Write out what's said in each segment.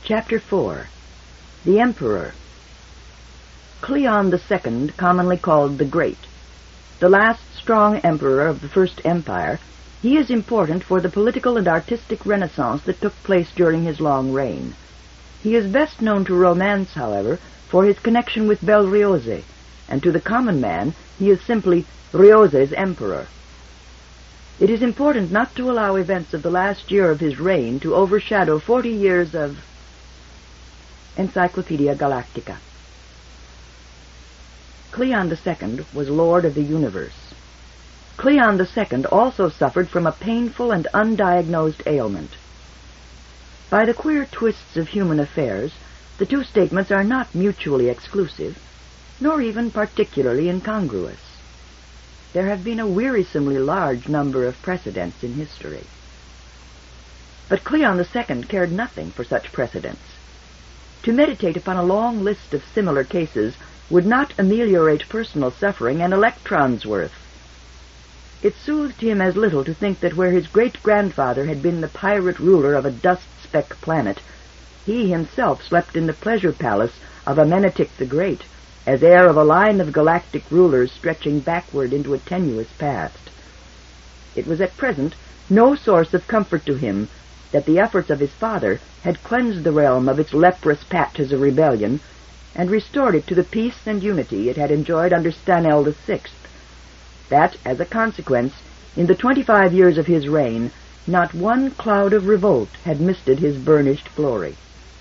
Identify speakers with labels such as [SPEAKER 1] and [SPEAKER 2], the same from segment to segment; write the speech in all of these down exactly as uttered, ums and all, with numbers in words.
[SPEAKER 1] Chapter four. The Emperor. Cleon the Second, commonly called the Great, the last strong emperor of the First Empire, he is important for the political and artistic renaissance that took place during his long reign. He is best known to romance, however, for his connection with Bel Riose, and to the common man he is simply Riose's emperor. It is important not to allow events of the last year of his reign to overshadow forty years of Encyclopedia Galactica. Cleon the Second was Lord of the Universe. Cleon the Second also suffered from a painful and undiagnosed ailment. By the queer twists of human affairs, the two statements are not mutually exclusive, nor even particularly incongruous. There have been a wearisomely large number of precedents in history. But Cleon the Second cared nothing for such precedents. To meditate upon a long list of similar cases would not ameliorate personal suffering an electron's worth. It soothed him as little to think that where his great-grandfather had been the pirate ruler of a dust-speck planet, he himself slept in the pleasure palace of Amenhotep the Great, as heir of a line of galactic rulers stretching backward into a tenuous past. It was at present no source of comfort to him that the efforts of his father had cleansed the realm of its leprous patches of rebellion and restored it to the peace and unity it had enjoyed under Stanel the Sixth, that, as a consequence, in the twenty-five years of his reign, not one cloud of revolt had misted his burnished glory.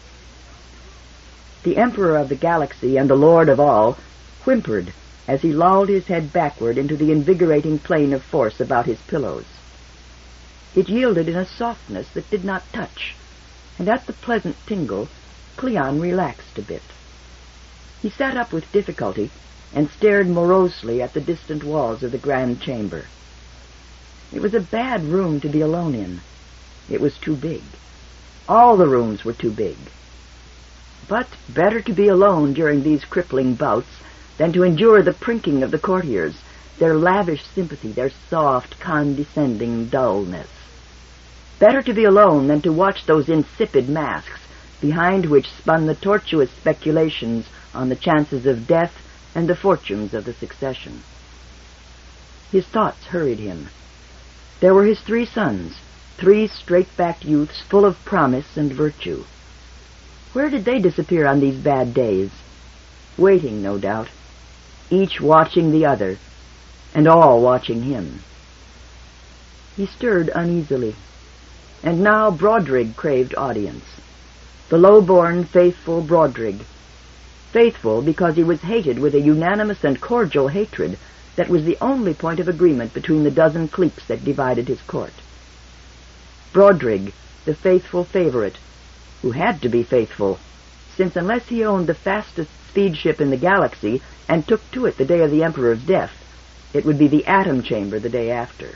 [SPEAKER 1] The Emperor of the Galaxy and the Lord of all whimpered as he lolled his head backward into the invigorating plane of force about his pillows. It yielded in a softness that did not touch, and at the pleasant tingle, Cleon relaxed a bit. He sat up with difficulty and stared morosely at the distant walls of the grand chamber. It was a bad room to be alone in. It was too big. All the rooms were too big. But better to be alone during these crippling bouts than to endure the prinking of the courtiers, their lavish sympathy, their soft, condescending dullness. Better to be alone than to watch those insipid masks, behind which spun the tortuous speculations on the chances of death and the fortunes of the succession. His thoughts hurried him. There were his three sons, three straight-backed youths full of promise and virtue. Where did they disappear on these bad days? Waiting, no doubt, each watching the other, and all watching him. He stirred uneasily, and now Brodrig craved audience. The low-born, faithful Brodrig. Faithful because he was hated with a unanimous and cordial hatred that was the only point of agreement between the dozen cliques that divided his court. Brodrig, the faithful favorite, who had to be faithful, since unless he owned the fastest speed ship in the galaxy and took to it the day of the Emperor's death, it would be the atom chamber the day after.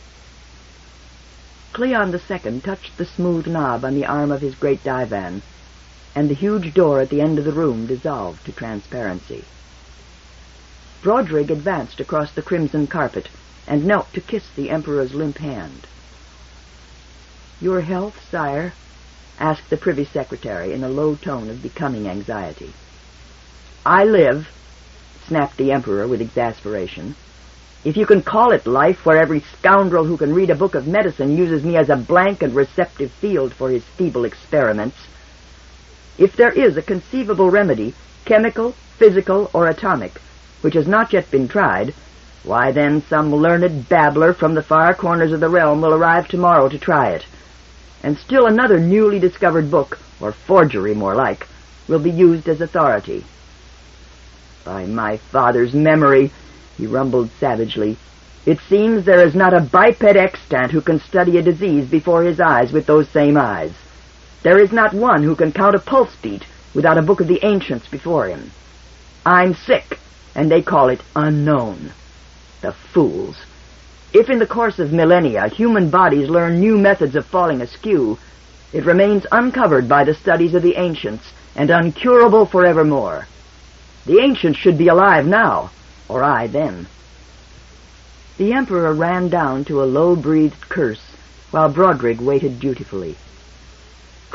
[SPEAKER 1] Cleon the Second touched the smooth knob on the arm of his great divan, and the huge door at the end of the room dissolved to transparency. Brodrig advanced across the crimson carpet and knelt to kiss the Emperor's limp hand. "Your health, sire?" asked the Privy Secretary in a low tone of becoming anxiety. "I live," snapped the Emperor with exasperation. "If you can call it life where every scoundrel who can read a book of medicine uses me as a blank and receptive field for his feeble experiments. If there is a conceivable remedy, chemical, physical, or atomic, which has not yet been tried, why then some learned babbler from the far corners of the realm will arrive tomorrow to try it, and still another newly discovered book, or forgery more like, will be used as authority. By my father's memory," he rumbled savagely, "it seems there is not a biped extant who can study a disease before his eyes with those same eyes. There is not one who can count a pulse beat without a book of the ancients before him. I'm sick, and they call it unknown. The fools! If in the course of millennia human bodies learn new methods of falling askew, it remains uncovered by the studies of the ancients and uncurable forevermore. The ancients should be alive now, or I then." The Emperor ran down to a low-breathed curse while Brodrig waited dutifully.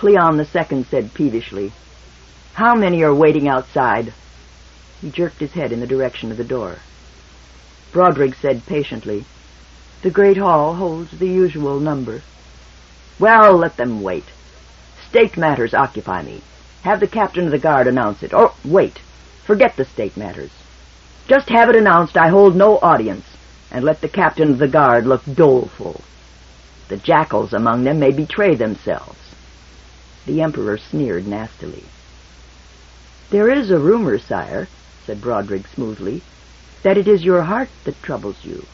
[SPEAKER 1] Cleon the Second said peevishly. "How many are waiting outside?" He jerked his head in the direction of the door. Broderick said patiently, "The great hall holds the usual number." "Well, let them wait. State matters occupy me. Have the captain of the guard announce it. Or, wait, forget the state matters. Just have it announced I hold no audience, and let the captain of the guard look doleful. The jackals among them may betray themselves." The Emperor sneered nastily. "There is a rumor, sire," said Broderick smoothly, "that it is your heart that troubles you."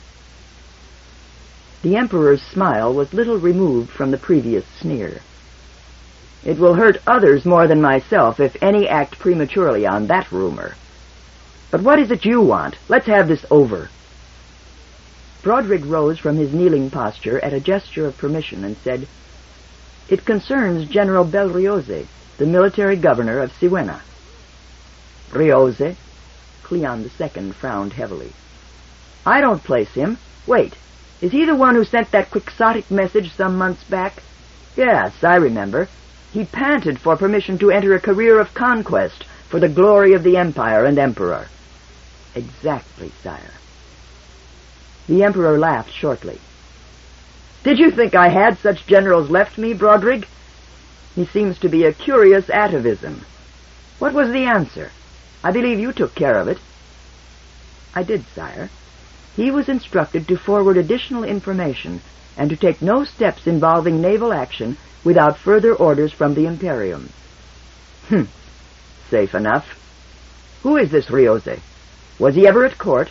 [SPEAKER 1] The Emperor's smile was little removed from the previous sneer. "It will hurt others more than myself if any act prematurely on that rumor. But what is it you want? Let's have this over." Broderick rose from his kneeling posture at a gesture of permission and said, "It concerns General Belriose, the military governor of Siwena." "Riose?" Cleon the Second frowned heavily. "I don't place him. Wait, is he the one who sent that quixotic message some months back? Yes, I remember. He panted for permission to enter a career of conquest for the glory of the Empire and Emperor." "Exactly, sire." The Emperor laughed shortly. "Did you think I had such generals left me, Broderick? He seems to be a curious atavism. What was the answer? I believe you took care of it." "I did, sire. He was instructed to forward additional information and to take no steps involving naval action without further orders from the Imperium." "Hm. Safe enough. Who is this Riose? Was he ever at court?"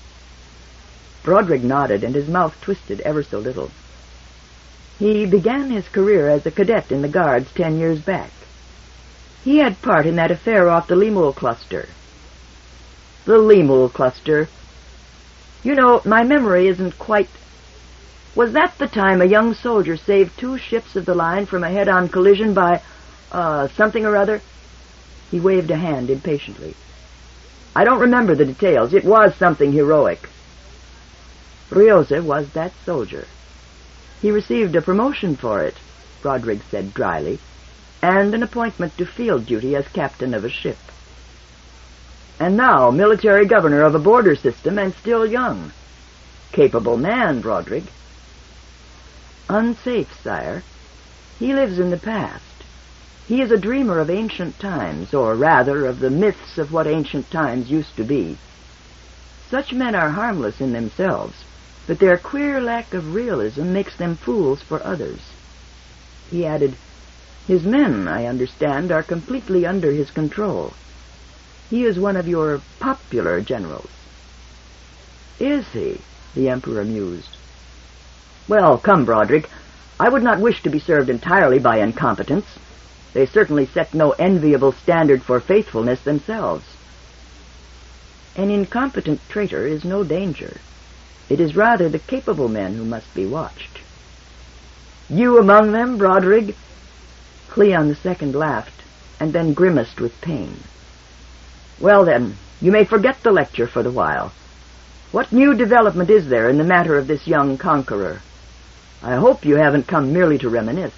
[SPEAKER 1] Broderick nodded, and his mouth twisted ever so little. "He began his career as a cadet in the Guards ten years back. He had part in that affair off the Limul cluster." "The Limul cluster. You know, my memory isn't quite... Was that the time a young soldier saved two ships of the line from a head-on collision by, uh, something or other?" He waved a hand impatiently. "I don't remember the details. It was something heroic." "Riose was that soldier. He received a promotion for it," Broderick said dryly, "and an appointment to field duty as captain of a ship. And now military governor of a border system and still young. Capable man, Broderick." "Unsafe, sire. He lives in the past. He is a dreamer of ancient times, or rather of the myths of what ancient times used to be. Such men are harmless in themselves, but their queer lack of realism makes them fools for others." He added, "His men, I understand, are completely under his control. He is one of your popular generals." "Is he?" the Emperor mused. "Well, come, Broderick. I would not wish to be served entirely by incompetents. They certainly set no enviable standard for faithfulness themselves." "An incompetent traitor is no danger. It is rather the capable men who must be watched." "You among them, Broderick?" Cleon the Second laughed, and then grimaced with pain. "Well, then, you may forget the lecture for the while. What new development is there in the matter of this young conqueror? I hope you haven't come merely to reminisce."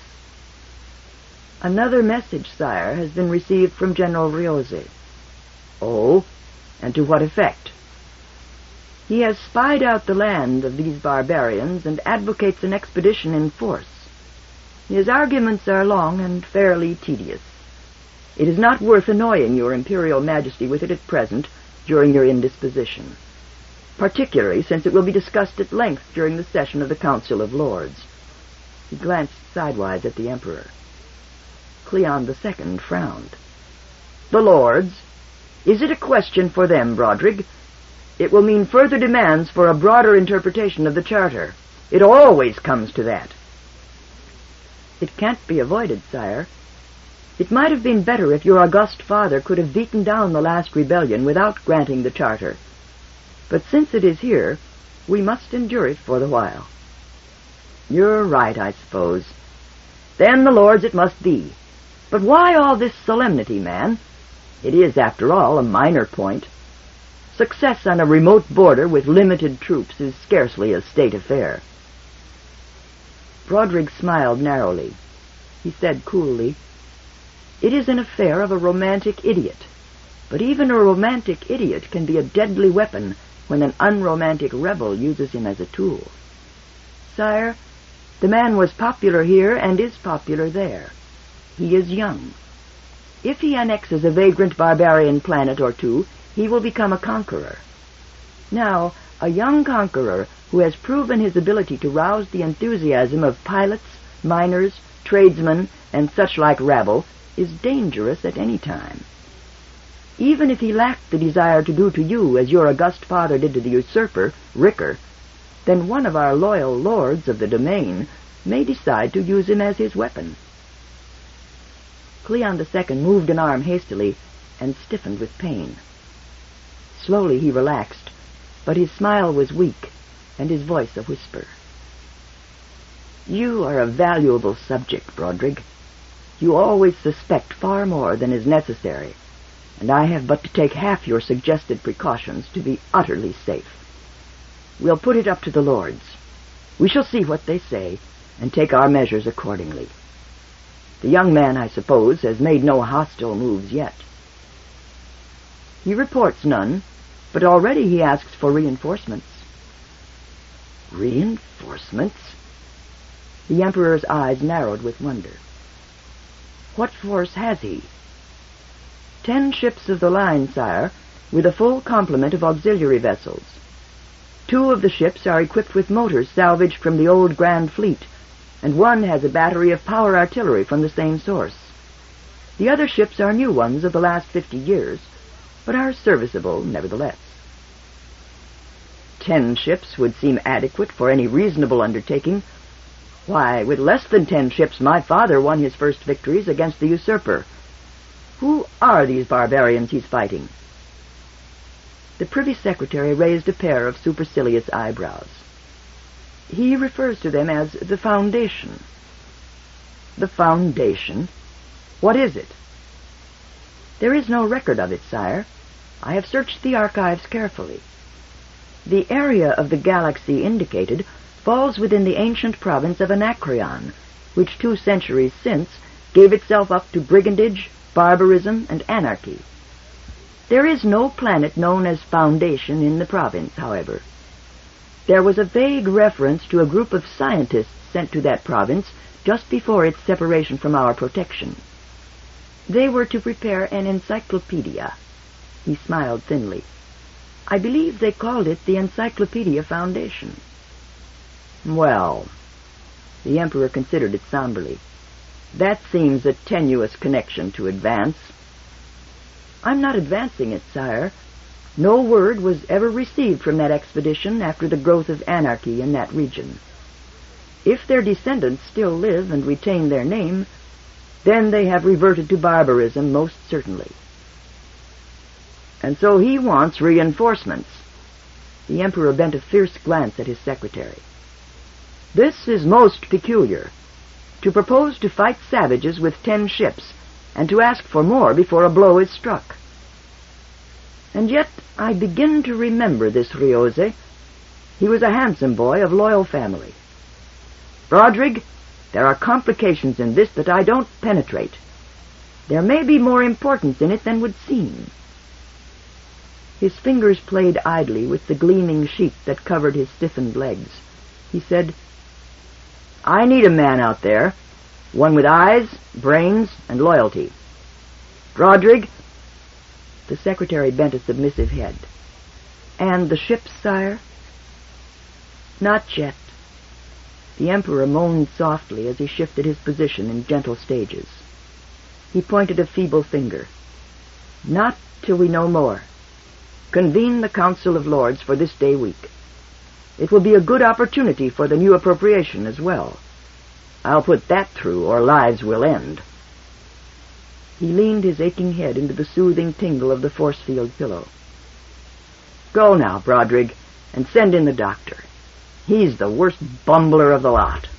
[SPEAKER 1] "Another message, sire, has been received from General Riose." "Oh? And to what effect?" "He has spied out the land of these barbarians and advocates an expedition in force. His arguments are long and fairly tedious. It is not worth annoying your Imperial Majesty with it at present, during your indisposition, particularly since it will be discussed at length during the session of the Council of Lords." He glanced sidewise at the Emperor. Cleon the Second frowned. "The Lords? Is it a question for them, Broderick? It will mean further demands for a broader interpretation of the Charter. It always comes to that." "It can't be avoided, sire. It might have been better if your august father could have beaten down the last rebellion without granting the Charter. But since it is here, we must endure it for the while." "You're right, I suppose. Then the Lords it must be. But why all this solemnity, man? It is, after all, a minor point. Success on a remote border with limited troops is scarcely a state affair." Broderick smiled narrowly. he said coolly. "It is an affair of a romantic idiot. But even a romantic idiot can be a deadly weapon when an unromantic rebel uses him as a tool. Sire, the man was popular here and is popular there. He is young. If he annexes a vagrant barbarian planet or two, he will become a conqueror. Now, a young conqueror who has proven his ability to rouse the enthusiasm of pilots, miners, tradesmen, and such-like rabble is dangerous at any time. Even if he lacked the desire to do to you as your august father did to the usurper, Ricker, then one of our loyal lords of the domain may decide to use him as his weapon." Cleon the Second moved an arm hastily and stiffened with pain. Slowly he relaxed, but his smile was weak and his voice a whisper. "You are a valuable subject, Broderick. You always suspect far more than is necessary, and I have but to take half your suggested precautions to be utterly safe. We'll put it up to the lords. We shall see what they say, and take our measures accordingly. The young man, I suppose, has made no hostile moves yet." "He reports none, but already he asks for reinforcements." "Reinforcements?" The Emperor's eyes narrowed with wonder. "What force has he?" Ten ships of the line, sire, with a full complement of auxiliary vessels. Two of the ships are equipped with motors salvaged from the old Grand Fleet, and one has a battery of power artillery from the same source. The other ships are new ones of the last fifty years, but are serviceable nevertheless. Ten ships would seem adequate for any reasonable undertaking. Why, with less than ten ships my father won his first victories against the usurper. Who are these barbarians he's fighting?" The Privy Secretary raised a pair of supercilious eyebrows. "He refers to them as the Foundation." "The Foundation? What is it?" "There is no record of it, sire. I have searched the archives carefully. The area of the galaxy indicated falls within the ancient province of Anacreon, which two centuries since gave itself up to brigandage, barbarism, and anarchy. There is no planet known as Foundation in the province, however. There was a vague reference to a group of scientists sent to that province just before its separation from our protection. They were to prepare an encyclopedia." He smiled thinly. "I believe they called it the Encyclopedia Foundation." "Well," the Emperor considered it somberly, "that seems a tenuous connection to advance." "I'm not advancing it, sire. No word was ever received from that expedition after the growth of anarchy in that region. If their descendants still live and retain their name, then they have reverted to barbarism most certainly." "And so he wants reinforcements." The Emperor bent a fierce glance at his secretary. "This is most peculiar. To propose to fight savages with ten ships, and to ask for more before a blow is struck. And yet I begin to remember this Riose. He was a handsome boy of loyal family. Broderick, there are complications in this that I don't penetrate. There may be more importance in it than would seem." His fingers played idly with the gleaming sheet that covered his stiffened legs. He said, "I need a man out there, one with eyes, brains, and loyalty. Broderick." The secretary bent a submissive head. "And the ships, sire?" "Not yet." The Emperor moaned softly as he shifted his position in gentle stages. He pointed a feeble finger. "Not till we know more. Convene the Council of Lords for this day week. It will be a good opportunity for the new appropriation as well. I'll put that through, or lives will end." He leaned his aching head into the soothing tingle of the force-field pillow. "Go now, Broderick, and send in the doctor. He's the worst bumbler of the lot."